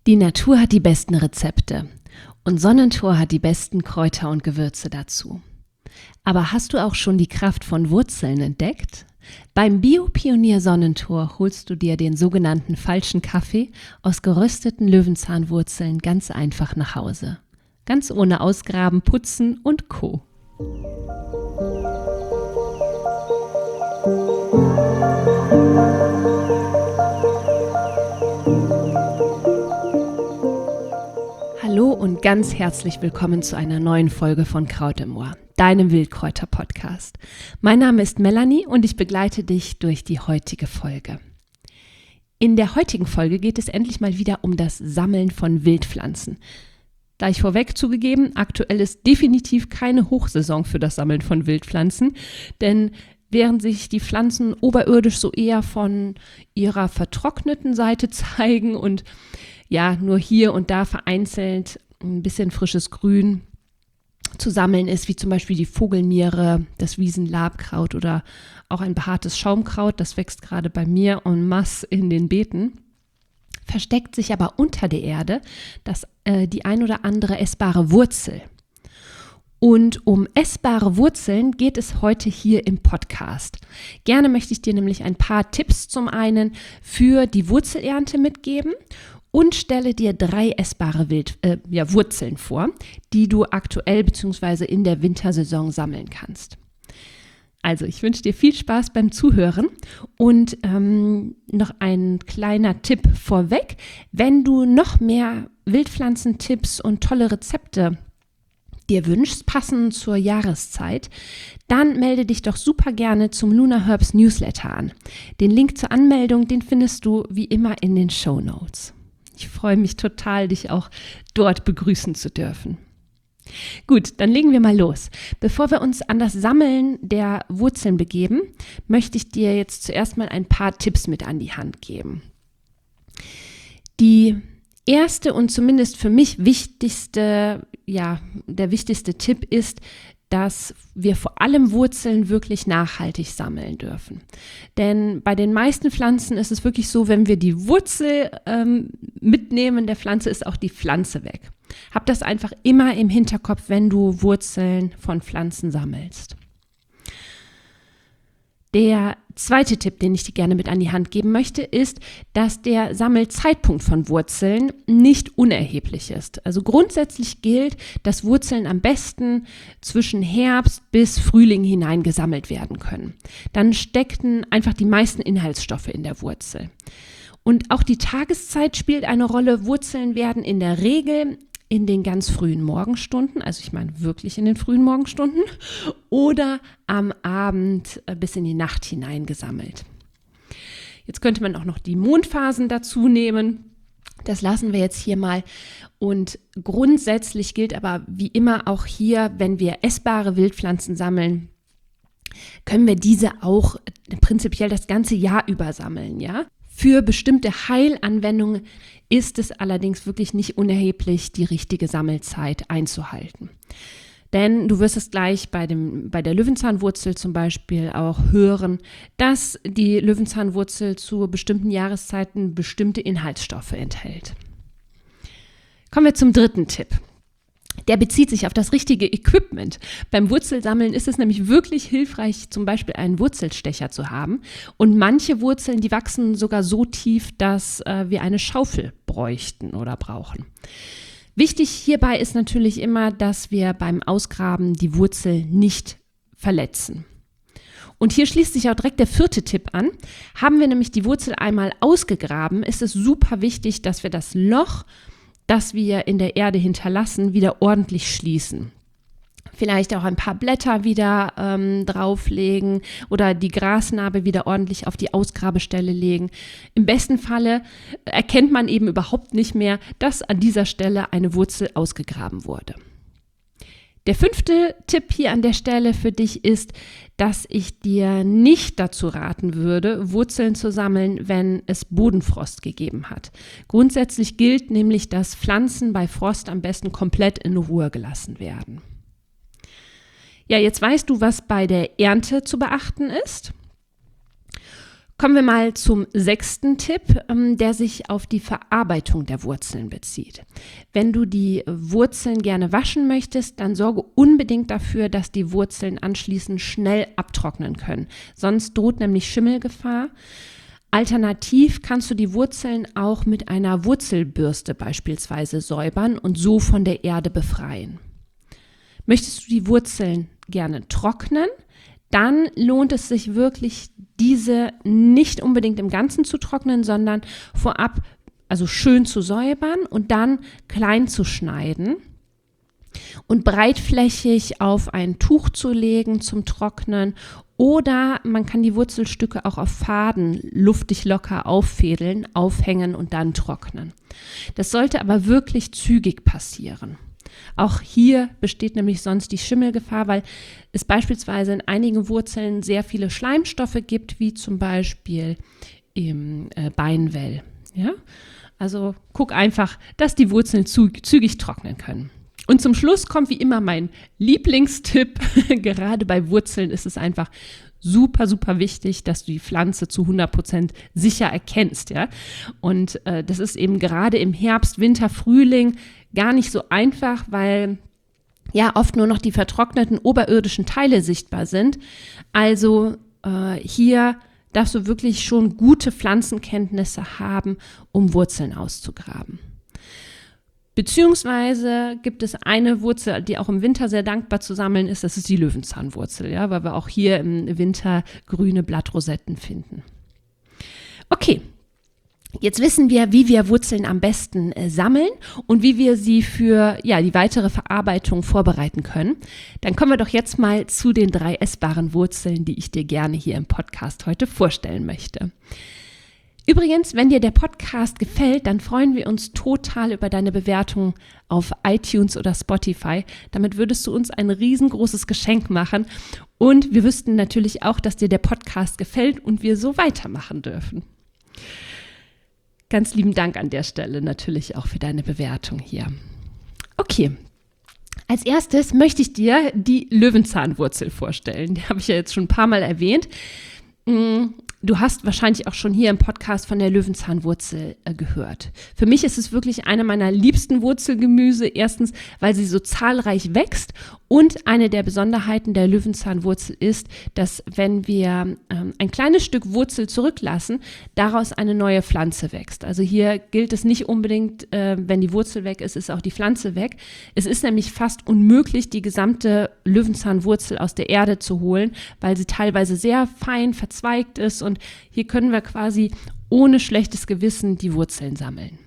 Die Natur hat die besten Rezepte und Sonnentor hat die besten Kräuter und Gewürze dazu. Aber hast du auch schon die Kraft von Wurzeln entdeckt? Beim Bio-Pionier Sonnentor holst du dir den sogenannten falschen Kaffee aus gerösteten Löwenzahnwurzeln ganz einfach nach Hause. Ganz ohne Ausgraben, Putzen und Co. Hallo und ganz herzlich willkommen zu einer neuen Folge von Kraut im Ohr, deinem Wildkräuter-Podcast. Mein Name ist Melanie und ich begleite dich durch die heutige Folge. In der heutigen Folge geht es endlich mal wieder um das Sammeln von Wildpflanzen. Gleich vorweg zugegeben, aktuell ist definitiv keine Hochsaison für das Sammeln von Wildpflanzen, denn während sich die Pflanzen oberirdisch so eher von ihrer vertrockneten Seite zeigen und ja, nur hier und da vereinzelt ein bisschen frisches Grün zu sammeln ist, wie zum Beispiel die Vogelmiere, das Wiesenlabkraut oder auch ein behaartes Schaumkraut, das wächst gerade bei mir en masse in den Beeten, versteckt sich aber unter der Erde die ein oder andere essbare Wurzel. Und um essbare Wurzeln geht es heute hier im Podcast. Gerne möchte ich dir nämlich ein paar Tipps zum einen für die Wurzelernte mitgeben und stelle dir 3 essbare Wurzeln vor, die du aktuell bzw. in der Wintersaison sammeln kannst. Also ich wünsche dir viel Spaß beim Zuhören und noch ein kleiner Tipp vorweg. Wenn du noch mehr Wildpflanzentipps und tolle Rezepte dir wünschst, passend zur Jahreszeit, dann melde dich doch super gerne zum Lunar Herbs Newsletter an. Den Link zur Anmeldung, den findest du wie immer in den Shownotes. Ich freue mich total, dich auch dort begrüßen zu dürfen. Gut, dann legen wir mal los. Bevor wir uns an das Sammeln der Wurzeln begeben, möchte ich dir jetzt zuerst mal ein paar Tipps mit an die Hand geben. Die erste und zumindest für mich der wichtigste Tipp ist, dass wir vor allem Wurzeln wirklich nachhaltig sammeln dürfen. Denn bei den meisten Pflanzen ist es wirklich so, wenn wir die Wurzel mitnehmen der Pflanze, ist auch die Pflanze weg. Hab das einfach immer im Hinterkopf, wenn du Wurzeln von Pflanzen sammelst. Der zweite Tipp, den ich dir gerne mit an die Hand geben möchte, ist, dass der Sammelzeitpunkt von Wurzeln nicht unerheblich ist. Also grundsätzlich gilt, dass Wurzeln am besten zwischen Herbst bis Frühling hinein gesammelt werden können. Dann stecken einfach die meisten Inhaltsstoffe in der Wurzel. Und auch die Tageszeit spielt eine Rolle. Wurzeln werden in der Regel in den ganz frühen Morgenstunden, also ich meine wirklich in den frühen Morgenstunden, oder am Abend bis in die Nacht hinein gesammelt. Jetzt könnte man auch noch die Mondphasen dazu nehmen. Das lassen wir jetzt hier mal. Und grundsätzlich gilt aber wie immer auch hier, wenn wir essbare Wildpflanzen sammeln, können wir diese auch prinzipiell das ganze Jahr über sammeln, ja? Für bestimmte Heilanwendungen ist es allerdings wirklich nicht unerheblich, die richtige Sammelzeit einzuhalten. Denn du wirst es gleich bei der Löwenzahnwurzel zum Beispiel auch hören, dass die Löwenzahnwurzel zu bestimmten Jahreszeiten bestimmte Inhaltsstoffe enthält. Kommen wir zum dritten Tipp. Der bezieht sich auf das richtige Equipment. Beim Wurzelsammeln ist es nämlich wirklich hilfreich, zum Beispiel einen Wurzelstecher zu haben. Und manche Wurzeln, die wachsen sogar so tief, dass wir eine Schaufel bräuchten oder brauchen. Wichtig hierbei ist natürlich immer, dass wir beim Ausgraben die Wurzel nicht verletzen. Und hier schließt sich auch direkt der 4. Tipp an. Haben wir nämlich die Wurzel einmal ausgegraben, ist es super wichtig, dass wir das Loch, das wir in der Erde hinterlassen, wieder ordentlich schließen. Vielleicht auch ein paar Blätter wieder drauflegen oder die Grasnarbe wieder ordentlich auf die Ausgrabestelle legen. Im besten Falle erkennt man eben überhaupt nicht mehr, dass an dieser Stelle eine Wurzel ausgegraben wurde. Der 5. Tipp hier an der Stelle für dich ist, dass ich dir nicht dazu raten würde, Wurzeln zu sammeln, wenn es Bodenfrost gegeben hat. Grundsätzlich gilt nämlich, dass Pflanzen bei Frost am besten komplett in Ruhe gelassen werden. Ja, jetzt weißt du, was bei der Ernte zu beachten ist. Kommen wir mal zum 6. Tipp, der sich auf die Verarbeitung der Wurzeln bezieht. Wenn du die Wurzeln gerne waschen möchtest, dann sorge unbedingt dafür, dass die Wurzeln anschließend schnell abtrocknen können. Sonst droht nämlich Schimmelgefahr. Alternativ kannst du die Wurzeln auch mit einer Wurzelbürste beispielsweise säubern und so von der Erde befreien. Möchtest du die Wurzeln gerne trocknen, dann lohnt es sich wirklich, diese nicht unbedingt im Ganzen zu trocknen, sondern vorab also schön zu säubern und dann klein zu schneiden und breitflächig auf ein Tuch zu legen zum Trocknen, oder man kann die Wurzelstücke auch auf Faden luftig locker auffädeln, aufhängen und dann trocknen. Das sollte aber wirklich zügig passieren. Auch hier besteht nämlich sonst die Schimmelgefahr, weil es beispielsweise in einigen Wurzeln sehr viele Schleimstoffe gibt, wie zum Beispiel im Beinwell. Ja? Also guck einfach, dass die Wurzeln zügig trocknen können. Und zum Schluss kommt wie immer mein Lieblingstipp. Gerade bei Wurzeln ist es einfach super, super wichtig, dass du die Pflanze zu 100% sicher erkennst. Ja? Und das ist eben gerade im Herbst, Winter, Frühling gar nicht so einfach, weil ja oft nur noch die vertrockneten oberirdischen Teile sichtbar sind. Also hier darfst du wirklich schon gute Pflanzenkenntnisse haben, um Wurzeln auszugraben. Beziehungsweise gibt es eine Wurzel, die auch im Winter sehr dankbar zu sammeln ist, das ist die Löwenzahnwurzel, ja, weil wir auch hier im Winter grüne Blattrosetten finden. Okay, jetzt wissen wir, wie wir Wurzeln am besten sammeln und wie wir sie für die weitere Verarbeitung vorbereiten können. Dann kommen wir doch jetzt mal zu den 3 essbaren Wurzeln, die ich dir gerne hier im Podcast heute vorstellen möchte. Übrigens, wenn dir der Podcast gefällt, dann freuen wir uns total über deine Bewertung auf iTunes oder Spotify. Damit würdest du uns ein riesengroßes Geschenk machen und wir wüssten natürlich auch, dass dir der Podcast gefällt und wir so weitermachen dürfen. Ganz lieben Dank an der Stelle natürlich auch für deine Bewertung hier. Okay, als erstes möchte ich dir die Löwenzahnwurzel vorstellen. Die habe ich ja jetzt schon ein paar Mal erwähnt. Du hast wahrscheinlich auch schon hier im Podcast von der Löwenzahnwurzel gehört. Für mich ist es wirklich eine meiner liebsten Wurzelgemüse. Erstens, weil sie so zahlreich wächst, und eine der Besonderheiten der Löwenzahnwurzel ist, dass wenn wir ein kleines Stück Wurzel zurücklassen, daraus eine neue Pflanze wächst. Also hier gilt es nicht unbedingt, wenn die Wurzel weg ist, ist auch die Pflanze weg. Es ist nämlich fast unmöglich, die gesamte Löwenzahnwurzel aus der Erde zu holen, weil sie teilweise sehr fein verzweigt ist, und hier können wir quasi ohne schlechtes Gewissen die Wurzeln sammeln.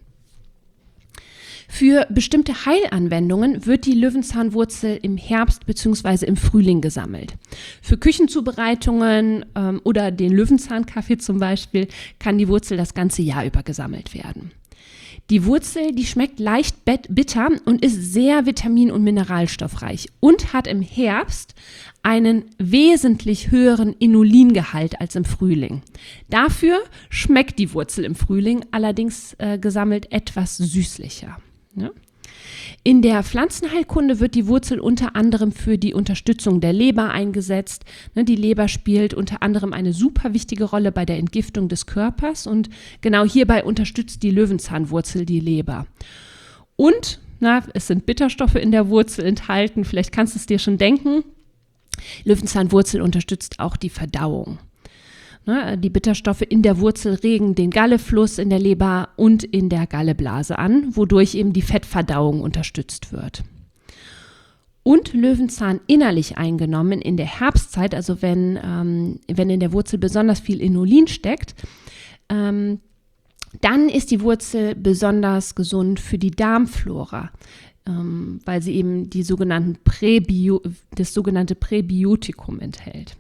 Für bestimmte Heilanwendungen wird die Löwenzahnwurzel im Herbst bzw. im Frühling gesammelt. Für Küchenzubereitungen oder den Löwenzahnkaffee zum Beispiel kann die Wurzel das ganze Jahr über gesammelt werden. Die Wurzel, die schmeckt leicht bitter und ist sehr vitamin- und mineralstoffreich und hat im Herbst einen wesentlich höheren Inulingehalt als im Frühling. Dafür schmeckt die Wurzel im Frühling allerdings gesammelt etwas süßlicher. Ja? In der Pflanzenheilkunde wird die Wurzel unter anderem für die Unterstützung der Leber eingesetzt. Die Leber spielt unter anderem eine super wichtige Rolle bei der Entgiftung des Körpers, und genau hierbei unterstützt die Löwenzahnwurzel die Leber. Und es sind Bitterstoffe in der Wurzel enthalten, vielleicht kannst du es dir schon denken. Löwenzahnwurzel unterstützt auch die Verdauung. Die Bitterstoffe in der Wurzel regen den Gallefluss in der Leber und in der Galleblase an, wodurch eben die Fettverdauung unterstützt wird. Und Löwenzahn innerlich eingenommen in der Herbstzeit, also wenn in der Wurzel besonders viel Inulin steckt, dann ist die Wurzel besonders gesund für die Darmflora, weil sie eben das sogenannte Präbiotikum enthält.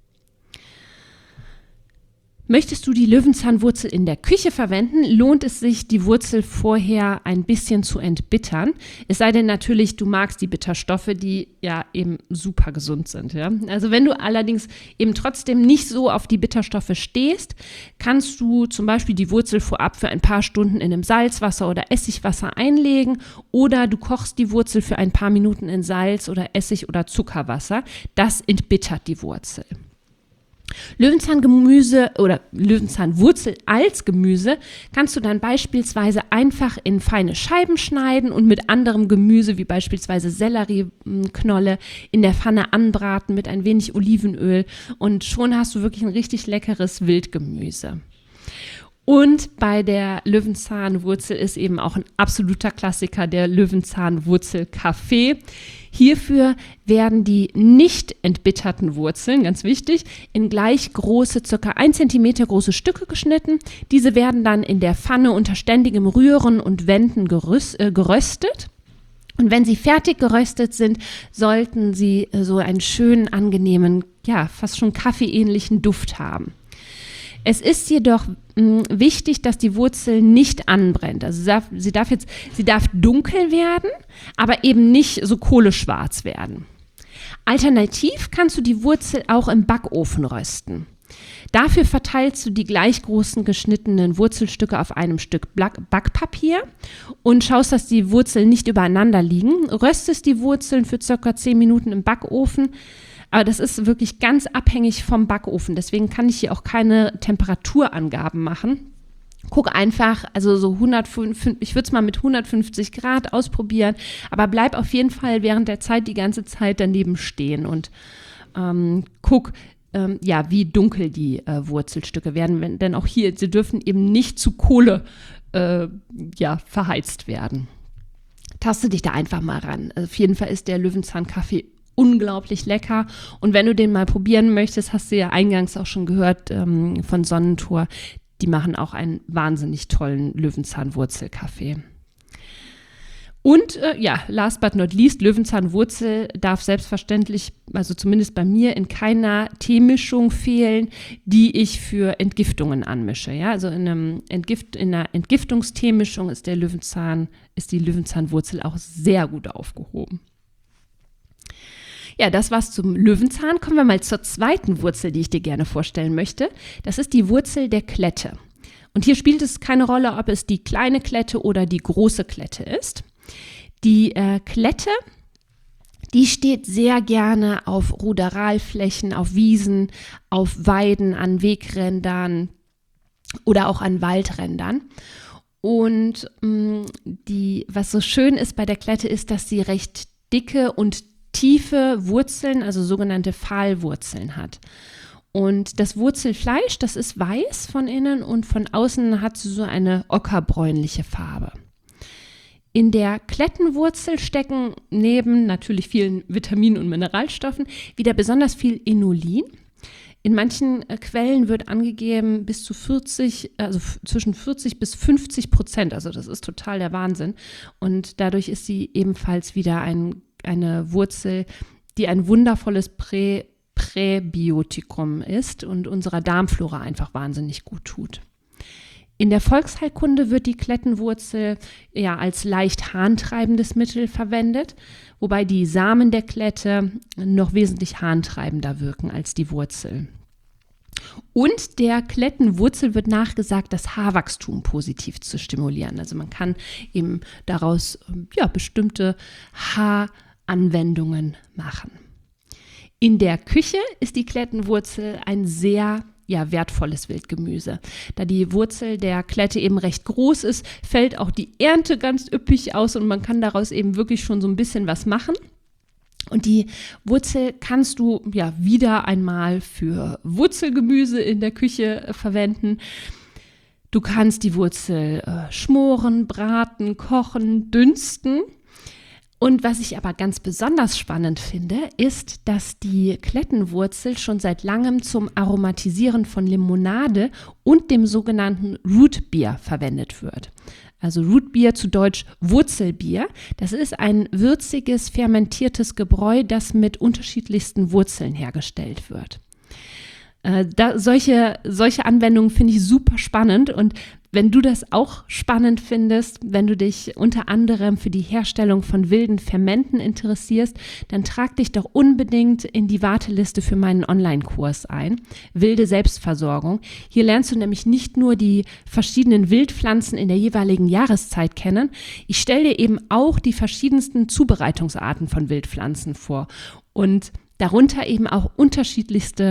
Möchtest du die Löwenzahnwurzel in der Küche verwenden, lohnt es sich, die Wurzel vorher ein bisschen zu entbittern. Es sei denn natürlich, du magst die Bitterstoffe, die ja eben super gesund sind. Ja? Also wenn du allerdings eben trotzdem nicht so auf die Bitterstoffe stehst, kannst du zum Beispiel die Wurzel vorab für ein paar Stunden in einem Salzwasser oder Essigwasser einlegen, oder du kochst die Wurzel für ein paar Minuten in Salz oder Essig oder Zuckerwasser. Das entbittert die Wurzel. Löwenzahngemüse oder Löwenzahnwurzel als Gemüse kannst du dann beispielsweise einfach in feine Scheiben schneiden und mit anderem Gemüse wie beispielsweise Sellerieknolle in der Pfanne anbraten mit ein wenig Olivenöl und schon hast du wirklich ein richtig leckeres Wildgemüse. Und bei der Löwenzahnwurzel ist eben auch ein absoluter Klassiker der Löwenzahnwurzel-Kaffee. Hierfür werden die nicht entbitterten Wurzeln, ganz wichtig, in gleich große, ca. 1 cm große Stücke geschnitten. Diese werden dann in der Pfanne unter ständigem Rühren und Wenden geröstet. Und wenn sie fertig geröstet sind, sollten sie so einen schönen, angenehmen, ja, fast schon kaffeeähnlichen Duft haben. Es ist jedoch wichtig, dass die Wurzel nicht anbrennt. Also sie darf dunkel werden, aber eben nicht so kohleschwarz werden. Alternativ kannst du die Wurzel auch im Backofen rösten. Dafür verteilst du die gleich großen geschnittenen Wurzelstücke auf einem Stück Backpapier und schaust, dass die Wurzeln nicht übereinander liegen. Röstest die Wurzeln für ca. 10 Minuten im Backofen. Aber das ist wirklich ganz abhängig vom Backofen. Deswegen kann ich hier auch keine Temperaturangaben machen. Guck einfach, also so 105, ich würde es mal mit 150 Grad ausprobieren, aber bleib auf jeden Fall während der Zeit die ganze Zeit daneben stehen und guck, wie dunkel die Wurzelstücke werden. Denn auch hier, sie dürfen eben nicht zu Kohle verheizt werden. Taste dich da einfach mal ran. Also auf jeden Fall ist der Löwenzahnkaffee unglaublich lecker. Und wenn du den mal probieren möchtest, hast du ja eingangs auch schon gehört von Sonnentor, die machen auch einen wahnsinnig tollen Löwenzahnwurzelkaffee. Und last but not least, Löwenzahnwurzel darf selbstverständlich, also zumindest bei mir, in keiner Teemischung fehlen, die ich für Entgiftungen anmische. Ja? Also in einer Entgiftungsteemischung ist die Löwenzahnwurzel auch sehr gut aufgehoben. Ja, das war's zum Löwenzahn. Kommen wir mal zur zweiten Wurzel, die ich dir gerne vorstellen möchte. Das ist die Wurzel der Klette. Und hier spielt es keine Rolle, ob es die kleine Klette oder die große Klette ist. Die Klette, die steht sehr gerne auf Ruderalflächen, auf Wiesen, auf Weiden, an Wegrändern oder auch an Waldrändern. Und was so schön ist bei der Klette, ist, dass sie recht dicke und tiefe Wurzeln, also sogenannte Pfahlwurzeln hat. Und das Wurzelfleisch, das ist weiß von innen und von außen hat sie so eine ockerbräunliche Farbe. In der Klettenwurzel stecken neben natürlich vielen Vitaminen und Mineralstoffen wieder besonders viel Inulin. In manchen Quellen wird angegeben bis zu zwischen 40 bis 50%, also das ist total der Wahnsinn. Und dadurch ist sie ebenfalls wieder eine Wurzel, die ein wundervolles Präbiotikum ist und unserer Darmflora einfach wahnsinnig gut tut. In der Volksheilkunde wird die Klettenwurzel als leicht harntreibendes Mittel verwendet, wobei die Samen der Klette noch wesentlich harntreibender wirken als die Wurzel. Und der Klettenwurzel wird nachgesagt, das Haarwachstum positiv zu stimulieren. Also man kann eben daraus bestimmte Haaranwendungen machen. In der Küche ist die Klettenwurzel ein sehr wertvolles Wildgemüse. Da die Wurzel der Klette eben recht groß ist, fällt auch die Ernte ganz üppig aus und man kann daraus eben wirklich schon so ein bisschen was machen. Und die Wurzel kannst du wieder einmal für Wurzelgemüse in der Küche verwenden. Du kannst die Wurzel schmoren, braten, kochen, dünsten. Und was ich aber ganz besonders spannend finde, ist, dass die Klettenwurzel schon seit langem zum Aromatisieren von Limonade und dem sogenannten Rootbier verwendet wird. Also Rootbier, zu Deutsch Wurzelbier. Das ist ein würziges, fermentiertes Gebräu, das mit unterschiedlichsten Wurzeln hergestellt wird. Solche Anwendungen finde ich super spannend und wenn du das auch spannend findest, wenn du dich unter anderem für die Herstellung von wilden Fermenten interessierst, dann trag dich doch unbedingt in die Warteliste für meinen Online-Kurs ein, Wilde Selbstversorgung. Hier lernst du nämlich nicht nur die verschiedenen Wildpflanzen in der jeweiligen Jahreszeit kennen, ich stelle dir eben auch die verschiedensten Zubereitungsarten von Wildpflanzen vor und darunter eben auch unterschiedlichste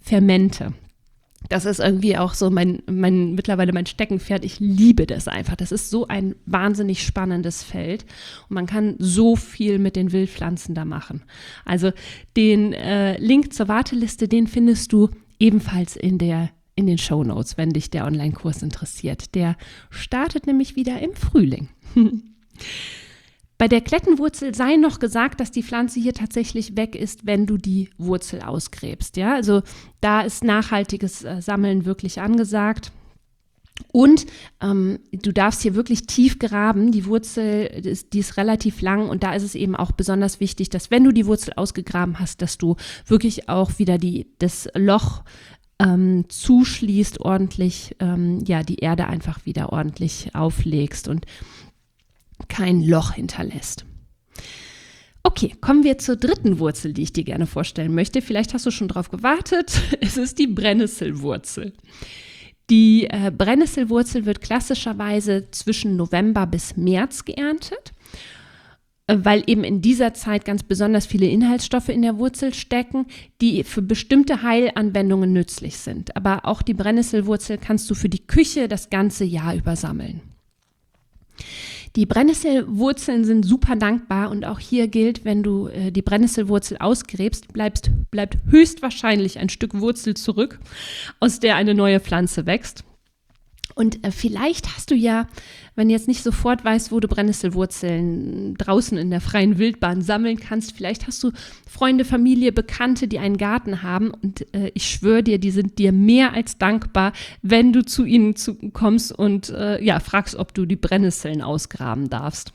Fermente. Das ist irgendwie auch so mittlerweile mein Steckenpferd. Ich liebe das einfach. Das ist so ein wahnsinnig spannendes Feld und man kann so viel mit den Wildpflanzen da machen. Also den Link zur Warteliste, den findest du ebenfalls in den Shownotes, wenn dich der Online-Kurs interessiert. Der startet nämlich wieder im Frühling. Bei der Klettenwurzel sei noch gesagt, dass die Pflanze hier tatsächlich weg ist, wenn du die Wurzel ausgräbst. Ja? Also da ist nachhaltiges Sammeln wirklich angesagt. Und du darfst hier wirklich tief graben. Die Wurzel, die ist relativ lang und da ist es eben auch besonders wichtig, dass wenn du die Wurzel ausgegraben hast, dass du wirklich auch wieder das Loch zuschließt, ordentlich, die Erde einfach wieder ordentlich auflegst und kein Loch hinterlässt. Okay, kommen wir zur dritten Wurzel, die ich dir gerne vorstellen möchte. Vielleicht hast du schon drauf gewartet. Es ist die Brennnesselwurzel. Die Brennnesselwurzel wird klassischerweise zwischen November bis März geerntet, weil eben in dieser Zeit ganz besonders viele Inhaltsstoffe in der Wurzel stecken, die für bestimmte Heilanwendungen nützlich sind. Aber auch die Brennnesselwurzel kannst du für die Küche das ganze Jahr über sammeln. Die Brennnesselwurzeln sind super dankbar und auch hier gilt, wenn du die Brennnesselwurzel ausgräbst, bleibt höchstwahrscheinlich ein Stück Wurzel zurück, aus der eine neue Pflanze wächst. Und vielleicht hast du ja, wenn du jetzt nicht sofort weißt, wo du Brennnesselwurzeln draußen in der freien Wildbahn sammeln kannst, vielleicht hast du Freunde, Familie, Bekannte, die einen Garten haben und ich schwöre dir, die sind dir mehr als dankbar, wenn du zu ihnen kommst und fragst, ob du die Brennnesseln ausgraben darfst.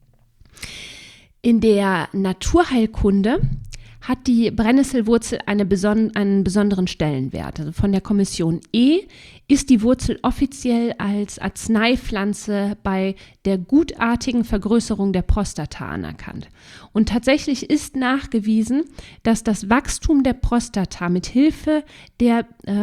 In der Naturheilkunde hat die Brennnesselwurzel einen besonderen Stellenwert. Also von der Kommission E ist die Wurzel offiziell als Arzneipflanze bei der gutartigen Vergrößerung der Prostata anerkannt. Und tatsächlich ist nachgewiesen, dass das Wachstum der Prostata mit Hilfe der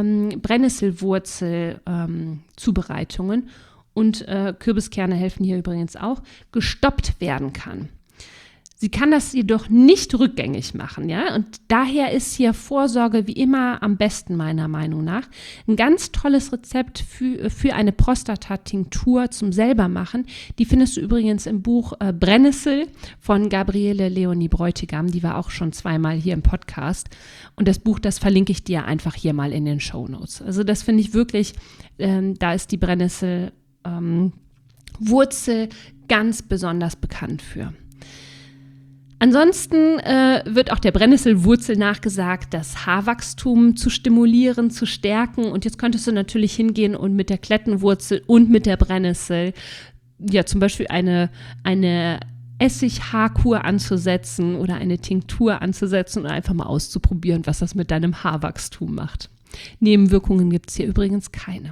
Brennnesselwurzel-Zubereitungen und Kürbiskerne helfen hier übrigens auch, gestoppt werden kann. Sie kann das jedoch nicht rückgängig machen, ja, und daher ist hier Vorsorge wie immer am besten meiner Meinung nach. Ein ganz tolles Rezept für eine Prostata-Tinktur zum selbermachen, die findest du übrigens im Buch Brennnessel von Gabriele Leonie Bräutigam, die war auch schon zweimal hier im Podcast und das Buch, das verlinke ich dir einfach hier mal in den Shownotes. Also das finde ich wirklich, da ist die Brennnessel Wurzel ganz besonders bekannt für. Ansonsten wird auch der Brennnesselwurzel nachgesagt, das Haarwachstum zu stimulieren, zu stärken. Und jetzt könntest du natürlich hingehen und mit der Klettenwurzel und mit der Brennnessel zum Beispiel eine Essighaarkur anzusetzen oder eine Tinktur anzusetzen und einfach mal auszuprobieren, was das mit deinem Haarwachstum macht. Nebenwirkungen gibt es hier übrigens keine.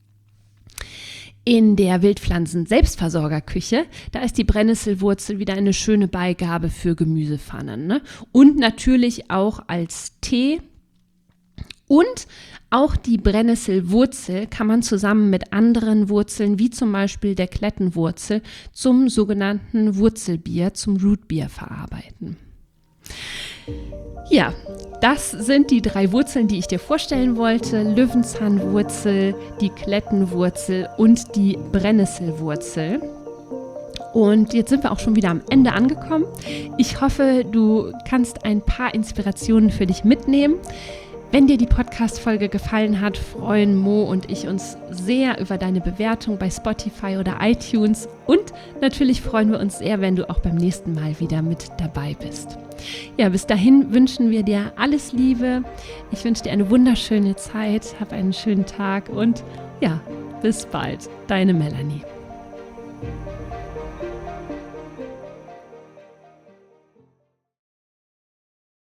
In der Wildpflanzen-Selbstversorgerküche, da ist die Brennnesselwurzel wieder eine schöne Beigabe für Gemüsepfannen, ne? Und natürlich auch als Tee. Und auch die Brennnesselwurzel kann man zusammen mit anderen Wurzeln, wie zum Beispiel der Klettenwurzel, zum sogenannten Wurzelbier, zum Rootbier verarbeiten. Ja, das sind die 3 Wurzeln, die ich dir vorstellen wollte. Löwenzahnwurzel, die Klettenwurzel und die Brennnesselwurzel. Und jetzt sind wir auch schon wieder am Ende angekommen. Ich hoffe, du kannst ein paar Inspirationen für dich mitnehmen. Wenn dir die Podcast-Folge gefallen hat, freuen Mo und ich uns sehr über deine Bewertung bei Spotify oder iTunes. Und natürlich freuen wir uns sehr, wenn du auch beim nächsten Mal wieder mit dabei bist. Ja, bis dahin wünschen wir dir alles Liebe. Ich wünsche dir eine wunderschöne Zeit, hab einen schönen Tag und ja, bis bald. Deine Melanie.